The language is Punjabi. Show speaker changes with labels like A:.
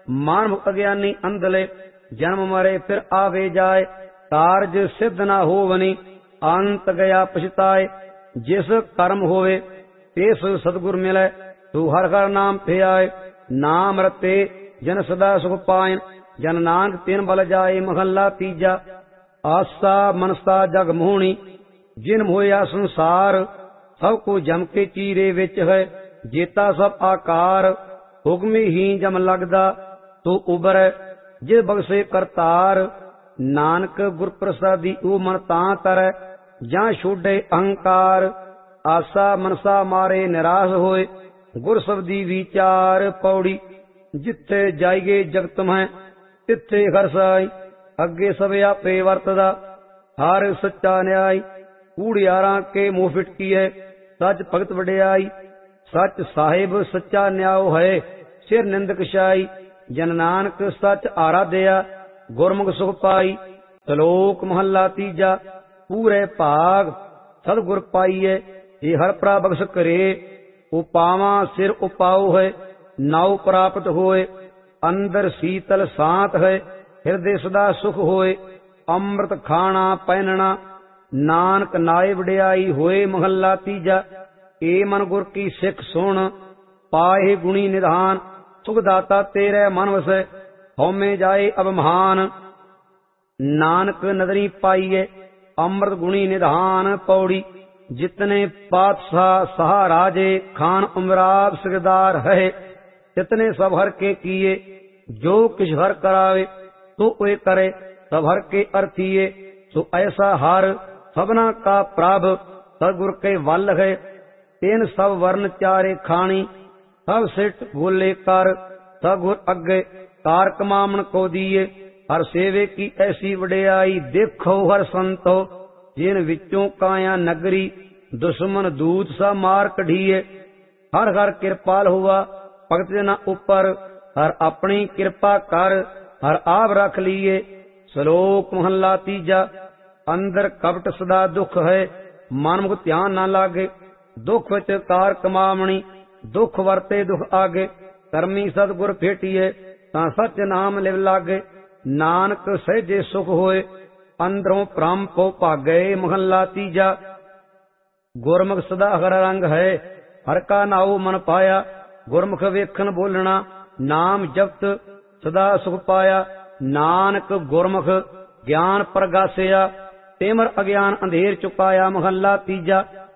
A: ਮਾਨੁਖ ਅਗਿਆਨੀ ਅੰਧਲੇ, ਜਨਮ ਮਰੇ ਫਿਰ ਆਵੇ ਜਾਏ, ਕਾਰਜ ਸਿੱਧ ਨਾ ਹੋਵਨੀ, ਅੰਤ ਗਿਆ ਪਛਤਾਏ। ਜਿਸ ਕਰਮ ਹੋਵੇ ਤਿਸ ਸਤਿਗੁਰ ਮਿਲੈ, ਤੂੰ ਹਰਿ ਹਰਿ ਨਾਮ ਧਿਆਏ। ਨਾਮ ਰਤੇ ਜਨ ਸਦਾ ਸੁਖ ਪਾਇਨ, ਜਨ ਨਾਨਕ ਤਿਨ ਬਲ ਜਾਏ। ਮਹੱਲਾ ਤੀਜਾ। ਆਸਾ ਮਨਸਾ ਜਗ ਮੋਹਣੀ, ਜਿਨ ਹੋਇਆ ਸੰਸਾਰ, ਸਭ ਕੋ ਜਮ ਕੇ ਚੀਰੇ ਵਿੱਚ ਹੈ। ਜੇਤਾ ਸਭ ਆਕਾਰ, ਹੁਕਮੀ ਹੀ ਜਮ ਲੱਗਦਾ, ਤੂੰ ਉਬਰੈ ਜੇ ਬਖਸ਼ੇ ਕਰਤਾਰ। ਨਾਨਕ ਗੁਰ ਪ੍ਰਸਾਦੀ ਉਹ ਮਨ ਤਾਂ ਤਰੈ, ਜਾਂ ਛੋਡੇ ਅਹੰਕਾਰ। ਆਸਾ ਮਨਸਾ ਮਾਰੇ ਨਿਰਾਸ਼ ਹੋਏ, ਗੁਰ ਸਬਦੀ ਵਿਚਾਰ। ਪੌੜੀ। ਜਿੱਥੇ ਜਾਈਏ ਜਗਤ ਮਹਿ, ਤਿੱਥੇ ਹਰਸਾਈ, ਅੱਗੇ ਸਭ ਆਪੇ ਵਰਤਦਾ, ਹਰ ਸੱਚਾ ਨਿਆਈ। ਕੂੜਿਆਰਾਂ ਕੇ ਮੂੰਹ ਫਿਟਕੀਐ, ਸੱਚ ਭਗਤ ਵਡਿਆਈ। ਸੱਚ ਸਾਹਿਬ ਸੱਚਾ ਨਿਆਉ ਹੈ, ਸਿਰ ਨਿੰਦਕ ਛਾਈ। ਜਨ ਨਾਨਕ ਸੱਚ ਆਰਾਧਿਆ, ਗੁਰਮੁਖ ਸੁਖ ਪਾਈ। ਸ਼ਲੋਕ ਮਹੱਲਾ ਤੀਜਾ। ਪੂਰੇ ਭਾਗ ਸਤਿਗੁਰ ਪਾਈਐ, ਜੇ ਹਰਿ ਭਰਾ ਬਖਸ਼ ਕਰੇ। ਉਪਾਵਾਂ ਸਿਰ ਉਪਾਉ ਹੈ, ਨਾਉ ਪ੍ਰਾਪਤ ਹੋਏ। ਅੰਦਰ ਸੀਤਲ ਸਾਤ ਹੈ, ਹਿਰਦੇ ਸਦਾ ਸੁਖ ਹੋਏ। ਅੰਮ੍ਰਿਤ ਖਾਣਾ ਪਹਿਨਣਾ, ਨਾਨਕ ਨਾਏ ਵਡਿਆਈ ਹੋਏ। ਮਹੱਲਾ ਤੀਜਾ। ਏ ਮਨ ਗੁਰ ਕੀ ਸਿੱਖ ਸੁਣ, ਪਾਏ ਗੁਣੀ ਨਿਧਾਨ। ਸੁਖ ਦਾਤਾ ਤੇਰੇ ਮਨ ਵਸੈ, ਹਉਮੈ ਜਾਏ ਅਭਿਮਾਨ। ਨਾਨਕ ਨਦਰੀ ਪਾਈਏ, ਅੰਮ੍ਰਿਤ ਗੁਣੀ ਨਿਧਾਨ। ਪੌੜੀ। ਜਿਤਨੇ ਪਾਤਸ਼ਾਹ ਸਹਾ ਰਾਜੇ, ਖਾਨ ਉਮਰਾਵ ਸਿਰਦਾਰ ਹੈ। ਜਿਤਨੇ ਸਭ ਹਰ ਕੇ ਕੀਏ, ਜੋ ਕਿਛ ਹਰ ਕਰਾਵੇ, ਤੋ ਓਏ ਕਰੇ ਸਭ ਹਰ ਕੇ ਅਰਥੀਏ। ਸੋ ਐਸਾ ਹਰ ਸਭਨਾ ਕਾ ਪ੍ਰਭ, ਸਤਿਗੁਰ ਕੇ ਵੱਲ ਹੈ। ਤਿੰਨ ਸਭ ਵਰਨ ਚਾਰੇ ਖਾਣੀ, ਸਭ ਸਿੱਟ ਬੋਲੇ ਕਰ। ਸਤਿਗੁਰ ਅੱਗੇ ਕਾਰ ਕਮਾਵਣ ਕੋ ਦੀਏ, ਹਰ ਸੇਵੇ ਕੀ ਐਸੀ ਵਡਿਆਈ। ਦੇਖੋ ਹਰ ਸੰਤੋ, ਜਿਨ ਵਿੱਚੋਂ ਕਾਇਆ ਨਗਰੀ, ਦੁਸ਼ਮਨ ਦੂਤ ਸਾ ਮਾਰ ਕਢੀਏ। ਹਰ ਹਰ ਕਿਰਪਾਲ ਹੋਆ ਭਗਤ ਜਨਾ ਉਪਰ, ਹਰ ਆਪਣੀ ਕਿਰਪਾ ਕਰ, ਹਰ ਆਪ ਰੱਖ ਲੀਏ। ਸ਼ਲੋਕ ਮਹੱਲਾ ਤੀਜਾ। ਅੰਦਰ ਕਪਟ ਸਦਾ ਦੁਖ ਹੈ, ਮਨਮੁਖ ਧਿਆਨ ਨਾ ਲਾਗੇ। ਦੁਖ ਵਿੱਚ ਕਾਰ ਕਮਾਵਣੀ, ਦੁਖ ਵਰਤੇ ਦੁਖ ਆਗੇ। ਕਰਮੀ ਸਤਿਗੁਰ ਭੇਟੀਏ, ਤਾਂ ਸੱਚ ਨਾਮ ਲਿਵ ਲਾਗੇ। ਨਾਨਕ ਸਹਿਜੇ ਸੁਖ ਹੋਏ, ਅੰਦਰੋਂ ਭ੍ਰਮ ਕੋ ਭਾਗੇ। ਮਹੱਲਾ ਤੀਜਾ। ਗੁਰਮੁਖ ਸਦਾ ਹਰ ਰੰਗ ਹੈ, ਹਰ ਕਾ ਨਾਉ ਮਨ ਪਾਇਆ। ਗੁਰਮੁਖ ਵੇਖਣ ਬੋਲਣਾ, ਨਾਮ ਜਪਤ ਸਦਾ ਸੁਖ ਪਾਇਆ। ਨਾਨਕ ਗੁਰਮੁਖ ਗਿਆਨ ਪ੍ਰਗਾਸਿਆ, ਤਿਮਰ ਅਗਿਆਨ ਅੰਧੇਰ ਚੁਕਾਇਆ। ਮਹੱਲਾ ਤੀਜਾ।